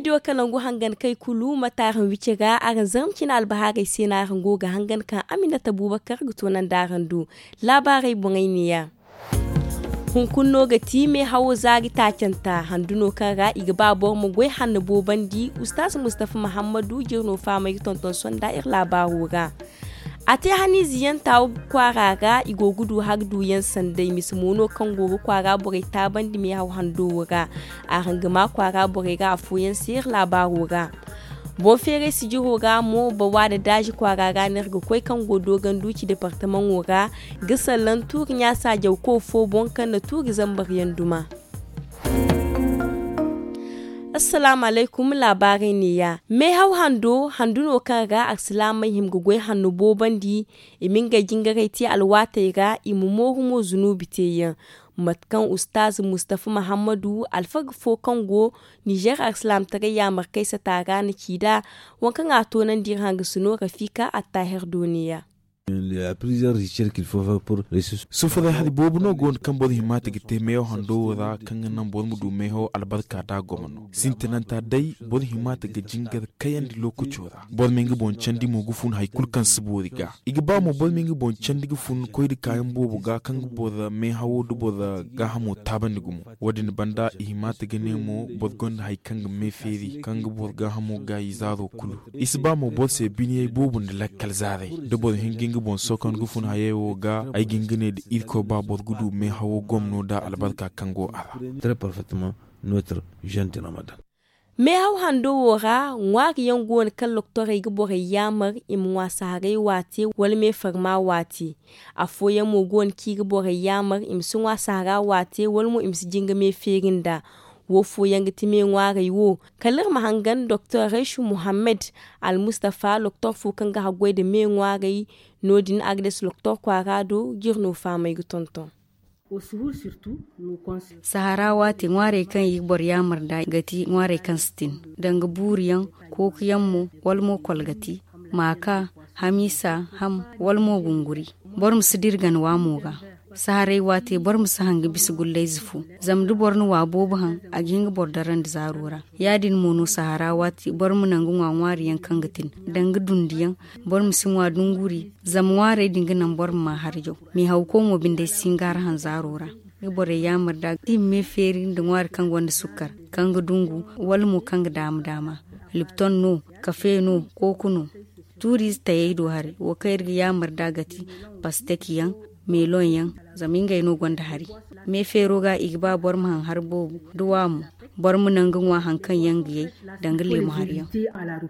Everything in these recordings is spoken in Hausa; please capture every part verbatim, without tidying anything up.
studio kalangu hangan kai kulu mataran wicega aran zamkin albahari sena rango ga hangan kan Aminata Abubakar gutonan darandu labarai bungainiya hun kunno ga time hawo zagi tacanta handuno kara igba bor mu goi hannu bobandi ustaz Mustafa Muhammadu jirno fama tonton sonda ir labaru ga ate hani ziyan taw kwaraga igogudu hagdu yan sandai mismono kan gogo kwara bore ta bandi mi haw hando ga a hangama kwara bore ga afuyan sir labaru ga bo fere si jiho ga mo ba wada daji kwara ga nerga koi kan godo ganduci departement woga gisalan tur nya sa jaw ko fo bon kan na tur zambar yanduma. Assalamu alaikum labarai ne ya. Me hau hando, handuno kan ga aksalamai himgugwai hannu bobandi, imin ga jingarai ti alwata ga imu mohu mo zunubi te yan. Matkan Ustaz Mustafa Muhammadu alfag fo kango Niger aksalam taga ya markai sa taga na kida wankan ato nan dir hanga suno rafika a tahir duniya. Il y a plusieurs recherches qu'il faut faire pour ressources. Sauf que hadi bobu no gon kan bod himata gite meyo hando da kan nan bod mudu meho albarka da gomano. Sintenanta dai bod himata ga jingar kayan di lokucho da. Bod mengi bon chandi mo gufun hay kulkan sibodi ga. Igi ba mo bod mengi bon chandi gufun koy di kayan bobu ga kan bod me hawo du bod ga hamo taban gumu. Wadin banda himata ga nemo bod gon hay kan me feri kan bod ga hamo ga izaro kulu. Isba mo bod se biniye bobu de lakkal zare. Do bod hingin bon sokon gufun hayewo ga ay gingine de irko ba bor gudu me hawo gomno da albarka kango ala très parfaitement notre jeune de Ramadan. Me hau hando wora ngwari yango ne kan loktore ga bore yamar imwa sahare wati wal me farma wati afoya mo gon ki ga bore yamar imsun wa sahara wati wal mu imsi jinga me ferinda wo fo yanga time ngwari wo kalir mahangan Doctor Reshu Muhammad Al Mustafa Doctor fu kan ga hagwai de me ngwari nodin agdes Doctor Kwarado jirno fama yu tonton. Sahara wati ngware kan yi bor yamar da gati ngware kan stin danga buriyan ko kiyanmu walmo kolgati maka hamisa ham walmo gunguri bor musidirgan wamoga Saharai wate bor musu hanga bisu gullai zufu zamdu bornu wa bobu han a ginga bordaran da zarura yadin mono sahara wate bor mu nan gunwa wari yan kangatin danga dundiyan bor musu wa dunguri zamware dinga nan bor ma harjo mi hauko mo binde singar han zarura bore yamar da timme feri da war kan wanda sukar kanga dungu wal mu kanga dama dama lipton no kafe no kokuno turis tayido hari wo kayir yamar da gati pastekiyan melon yan zaminga ino gwanda hari me fero ga igba bor man har bobu duwamu bor mu nan gunwa hankan yangiye dangale mu har yan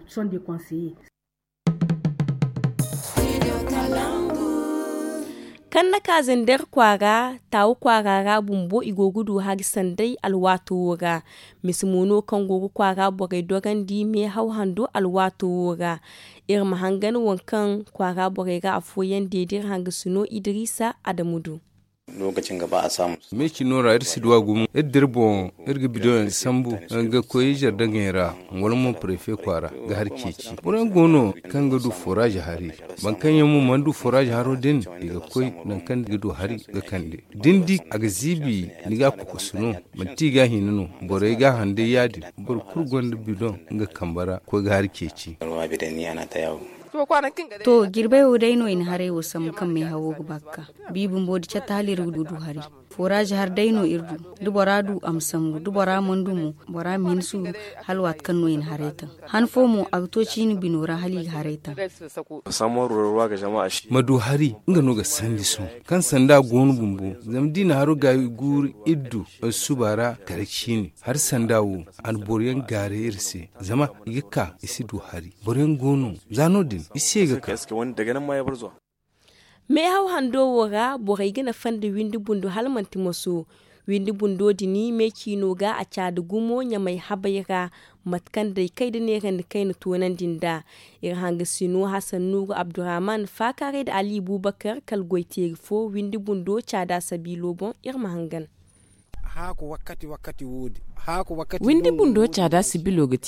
kan na kazin der kwara tawo kwara ga bumbo igogudu har sandai alwato woga mismuno kan gogo kwara bogai dogan di me hau hando alwato woga ir mahangan wankan kwara bogai ga afoyen dedir hanga suno Idrisa Adamudu lokacin gaba a samu me ki nora ir sidwa gum edir bon irga bidon sambu ga koyi jarda ngera walmo prefe kwara ga har keci buran gono kan gadu forage hari ban kan yamu mandu forage haro din diga koyi nan kan gadu hari ga kande dindi aga zibi niga ku suno manti ga hinno bore ga hande yadi bor kurgon bidon ga kambara ko ga har keci ruwa bidani ana ta yawo to girbe dai no in hare wasam kan mai hawo bakka bibun bodi chata halir gudu hari forage har dai no irdu duboradu amsam dubora mondumu bora minsu halwat kan no in hareta han fomo agtoci ni binora hali hareta samuwar ruwa ga jama'a madu hari nga no ga sandi so kan sanda gonu bumbu zamdina haru ga gur iddu subara karchini har sandawo an boryan gare irse zama igika isi du hari boryan gonu zano din isi ga kaske wani daga nan ma ya bar zuwa me hau hando wora borai gina fanda windi bundu halmanti moso windi bundo dini me kino ga a cada gumo nya mai habaira matkan dai kai da ne ran kai na tonan dinda ir hanga sino Hassan Nugu Abdurrahman Fakare da Ali Bubakar kalgoite fo windi bundo cada sabilo bon ir mahangan haku wakati wakati wudi haku wakati windi bundo cada sabilo gati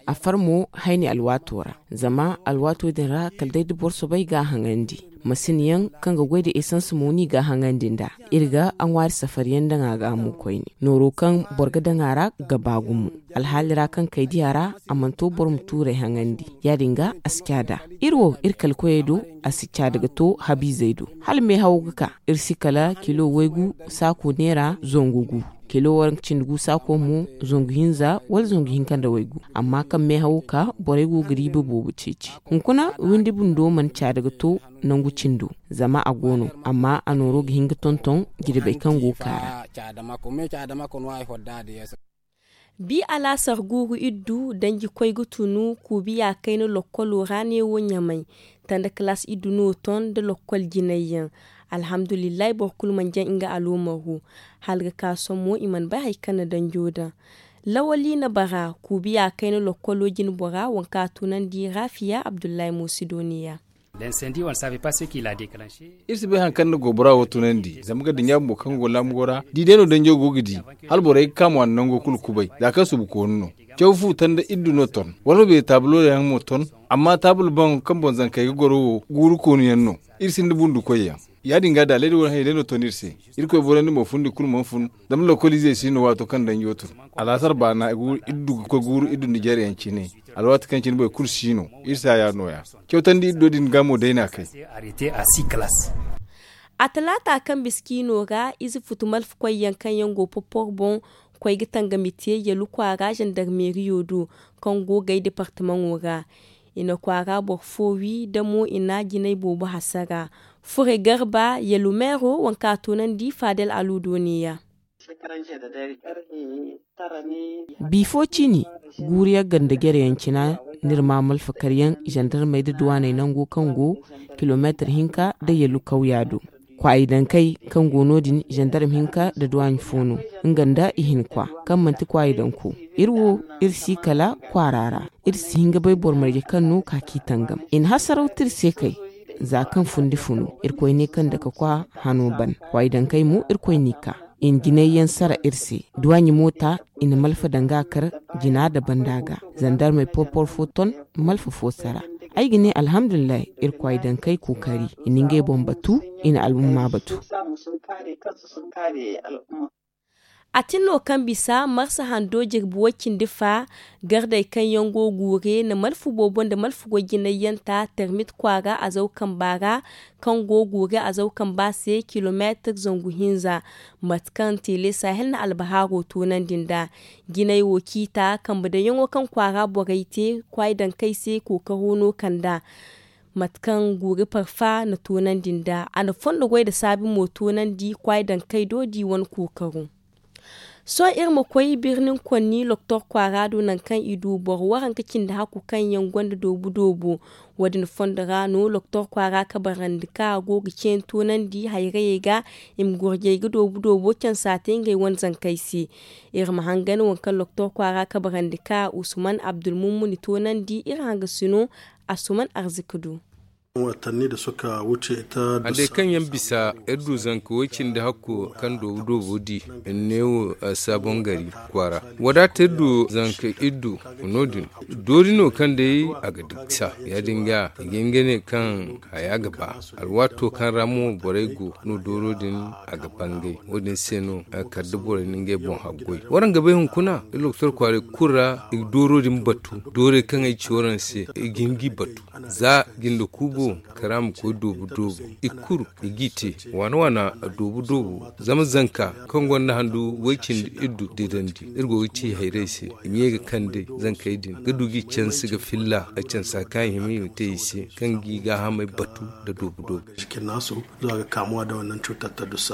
a farmo haini alwatora zama alwato din ra kaldai dubor so bai ga hangandi masiniyan kan ga gwada isan su muni ga hangandin da irga an wari safariyan da ga mu koini noro kan borga da ngara ga bagumu alhalira kan kai diyara amanto bor mu ture hangandi ya dinga askada irwo irkal koyedo asikya daga to habi zaido hal me hawuka irsikala kilo wegu sako nera zongugu kilo warin cindugu sako mu zongu hinza wal zongu hinkan da waigu amma kan me hauka boregu gribe bobu cici hunkuna windi bundo man cha daga to nangu cindu zama a gono amma anoro hinga tonton girbe kan go kara bi ala sarguru iddu dangi koygu tunu ku biya kaino lokkolo rane wonya mai tanda class iddu no ton de lokkol jinayyan alhamdulillah borkul manjan inga alomahu halga kaso mo iman ba haikana dan joda lawali na bara ku biya kaino lokkolo jin bora wanka tunan di rafiya abdullahi musidoniya l'incendie on savait pas ce qui l'a déclenché irsi be han kan gobara wato nan di zamga da nyambo kan gola mgora di deno dan jogo gidi hal borai kam wannan go kulkubai da kasu bu ko nno jawfu tanda iddu no ton wala be tablo da han moton amma tabul ban kan bon zan kai goro guru ko ni yanno irsi ndubundu koyya ya dinga da ledi won hayde no tonirse irko borani mo fundi kul mon fun dam lo kolize sino wato kan dan yotur alasar bana iddu ko guru iddu nigerian cine alwat kan cin boy kursino irsa ya noya kyautan di iddo din gamo daina kai arrêté à six classes a talata kan biskino ga izi futumal koy yankan yango popor bon koy gitanga mitiye ya lukwa ga gendarmerie yodo kan go gai departement woga ina kwara bor fowi da mo ina ginai bobu hasaga fure garba ya lumero wanka tunan di fadel aludoniya bifo cini guriya ganda gere yankina nirma malfakaryan gendarmerie da duwane nango kango kilometer hinka da yalu kauyado kwa idan kai kan gonodin gendarme hinka da duwan fono inganda ihin kwa kan manti kwa idan ku irwo irsi kala kwarara irsi hinga bai bor marje kanno kaki tangam in hasarautir sai kai za kan fundi funu irkoi ne kan daga kwa hano ban kwa idan kai mu irkoi ne ka in ginayyan sara irsi duwanyi mota in malfa dangakar jina da bandaga zandar mai popor foton malfa fosara ai gine alhamdulillah irkwai dan kai kokari ininge bombatu ina al'umma batu a tinno kan bisa marsa hando jirbuwakin difa gardai kan yango gure na malfu bobon da malfu goginayanta termit kwara a zaukan bara kan gogure a zaukan base kilometer zangu hinza matkan tele sahel na albaharo tunan dinda ginai wokita kan bada yango kan kwara bogaite kwai dan kai sai kokarono kanda matkan gure farfa na tunan dinda ana fonda gwai da sabin motonan di kwai dan kai dodi wani kokaro so irma koyi birnin kwanni loktor kwarado nan kan idu bor waran kakin da haku kan yangon da dobu dobu wadin fonda rano loktor kwara kabarandika gogi cen tunan di hayraye ga im gurje ga dobu dobu kan satin ga wanzan kaisi irma hangan wankan loktor kwara kabarandika usman abdul mummuni tunan di irhanga suno asuman arzikudu watanni da suka wuce ita ade kan yan bisa edu zanko wacin da hakko kan dobu dobu di newo a sabon gari kwara wadata edu zanka iddu nodin dorino kan da yi a gadikta ya dinga gengene kan haya gaba alwato kan ramu borego no dorodin a gaban gai wadin seno a kaddu borenin gai bon haggoi waran gabe hun kuna loktor kware kura dorodin batu dore kan ai ciworan se gingi batu za gindo kubo karam ko dobu dobu ikuru igite wana wana dobu dobu zama zanka kan gonna handu wakin iddu didandi irgo wuce hairese imiye ga kande zanka idin gadugi can su ga filla a can sakan himi ta yise kan giga ha mai batu da dobu dobu cikin nasu zuwa ga kamuwa da wannan cutar ta dusa.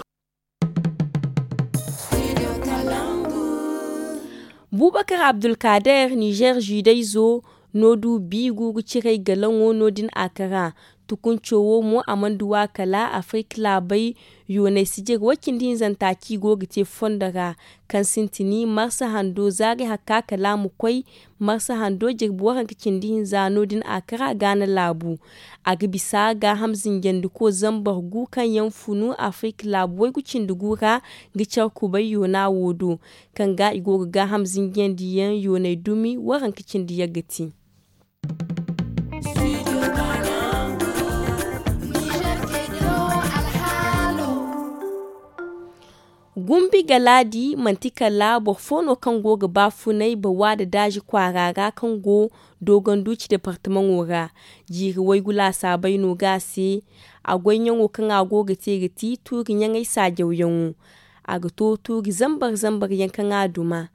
Bubakar Abdulkader Niger Judaizo nodu bigu cikai galanwo nodin akara tukun cowo mu amanduwa kala Afrique labai yone sijig wakin din zantaki goga te fondara kan sintini marsa hando zage hakka kala mu koi marsa hando jigbo kan kin din zano din akara gana labu aga bisa ga hamzin gendu ko zambar gu kan yan funu Afrique labu wai gucin dugura gicar ku bai yona wodo kan ga igoga ga hamzin gendi yan yone dumi waran kicin diya gati. Gumbi galadi mantika labo fono kan goga bafunai bawa da daji kwarara kan go dogon duci departement wora jiri wai gula sabai no gase a gwanyan kan agoga tegati turin yan ai sajauyan aga to turi zambar zambar yankan aduma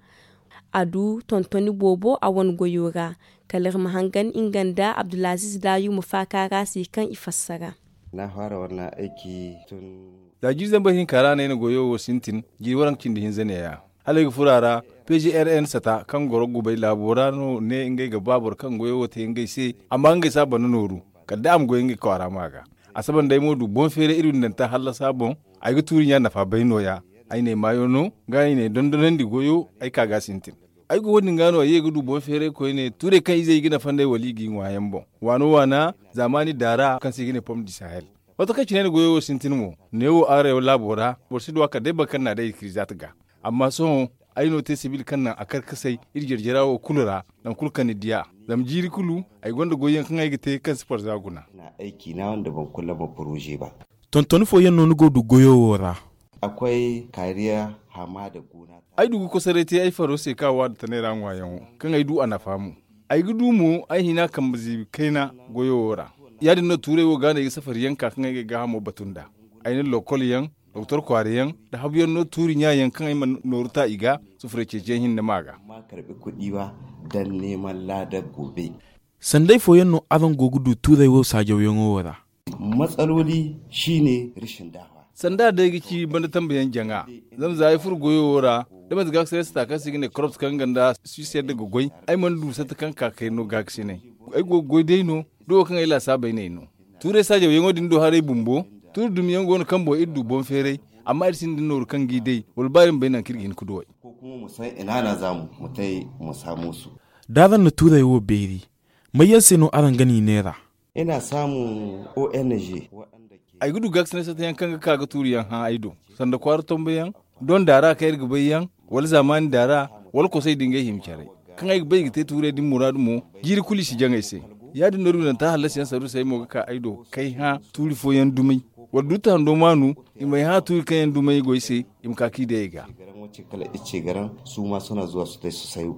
adu tontoni bobo a wani goyora kalar mahangan inganda Abdulaziz Dayu mufakara sai kan ifassara. Na fara wannan aiki tun da jizan bahin kara na yana goyo wa sintin jiwaran cin da hinzane ya halaga furara P G R N sata kan goro gubai laborano ne ingai ga babur kan goyo wata ingai sai amma ingai saba na noru kadda am goyo ingai kwara maga asaban dai modu bon fere irin nan ta halla sabon ai ga turin ya nafa baino ya ai ne mayono gani ne dondonan di goyo ai kaga sintin ai go wodin gano ye gudu bon fere ko ne ture kai zai gina fandai waligi wayan bon wano wana zamani dara kan sai gina pom di sahel wata kaci ne goyo sintin mu ne wo are labora borsi do ka dai bakan na dai krizat ga amma so ai no te sibil kan nan akar kasai irjirjira wo kulura dan kulkan diya zam jiri kulu ai gonda goyen kan ai gite kan sport zaguna na aiki na wanda ban kula ba proje ba tontoni fo yan no go du goyo wora akwai kariya hama da gona ai dugu ko sarete ai faro sai kawa da tanera wayan kan ai du ana famu ai gudu mu ai hina kan bizi kaina goyo wora yadin na ture wo gane ga safar yanka kan ai ga hamo batunda ainin lokol yan doktor kwariyan da habiyan no turi nya yan kan ai man norta iga su furece hin na maga ma karbi kudi ba dan neman ladar gobe sandai fo yanno adan gogudu ture wo sajo yan wora matsaloli shine rishin dawa sanda da yake banda tambayan janga zan zai furgoyo wora da ba ga sai sta kasi ne crops kan ganda su sai daga goi ai man du sa ta kan ka kai no gaksi ne ai gogoi dai no do kan ila sabai ne no ture saje yango din do hare bumbo tur dum yango no kambo iddu bon fere amma irsin din no kan gidai wal bayin bainan kirgin kudo ko kuma mu san ina na zamu mu tai mu samu su dadan na ture wo beri mai yanse no aran gani nera ina samu O N G ai gudu gax ne sata yankan ka ga turiyan ha aido sanda kwar tombayan don dara kai ga bayan wal zamani dara wal ko sai dinga himcare kan ai bai gite ture din muradu mo jiri kuli shi jangai sai ya din noru nan ta halasiyan saru sai mo ka aido kai ha turi fo yan dumai wadu ta ndo manu imai ha turi kan yan dumai goise im ka ki da yaga garan wace kala ice garan su ma suna zuwa su dai su sayo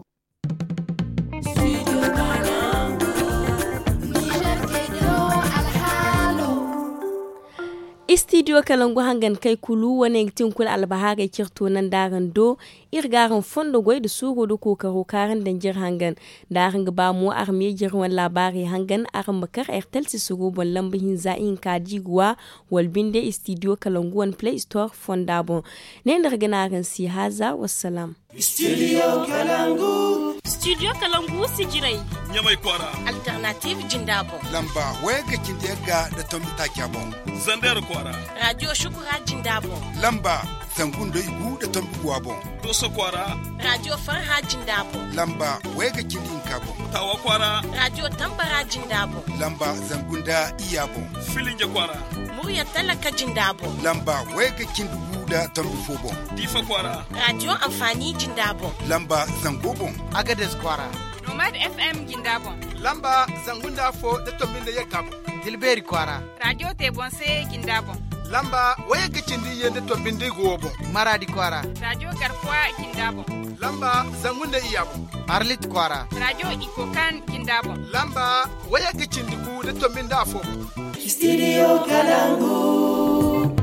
Studio Kalangu hangan kai kulu wani tin kul albahare kirto nan daran do irgaran fondo goy da sugo do kokaro karan danjir hangan daran ba mu arme jirwan labari hangan aran bakar airtel si sugo bon lambihin zain kadigwa walbinde Studio Kalangu wan Play Store fondabo ne ndarganaran si haza wassalam. Studio Kalangu Studio Kalangu sijirai nyamai kwara Alternative Jindabo lamba wega kindega da tombita kyabo Zandar kwara Radio Shukura Jindabo lamba zangundo igu da tombuwa bon Doso kwara Radio Farha Jindabo lamba wega kindin kabo Tawa kwara Radio Tambara Jindabo lamba zangunda iyabo Filinge kwara Murya Talaka Jindabo lamba wega kindugu da tombufo bon Difa kwara Radio Amfani Jindabo lamba zangobon Agades kwara Nomad F M Jindabo lamba zangunda fo da tombinde yakabo Dilberi kwara Radio Tebonse Jindabo lamba waya gicindi yende tombinde gobo Maradi kwara Radio Garfwa Jindabo lamba zangunda iyabo Arlit kwara Radio Ikokan Jindabo lamba waya gicindi ku da tombinde afo Studio Kalangu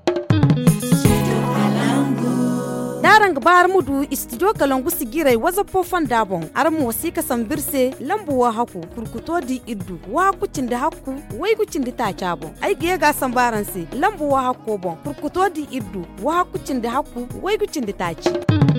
Darang bar mudu Studio Kalangu sigirai waza pofan dabon armu wasika sambirse lambu wa haku kurkuto di iddu wa kucin da haku wai kucin da ta cabo ai ge ga sambaran se lambu wa haku bon kurkuto di iddu wa kucin da haku wai kucin da ta ci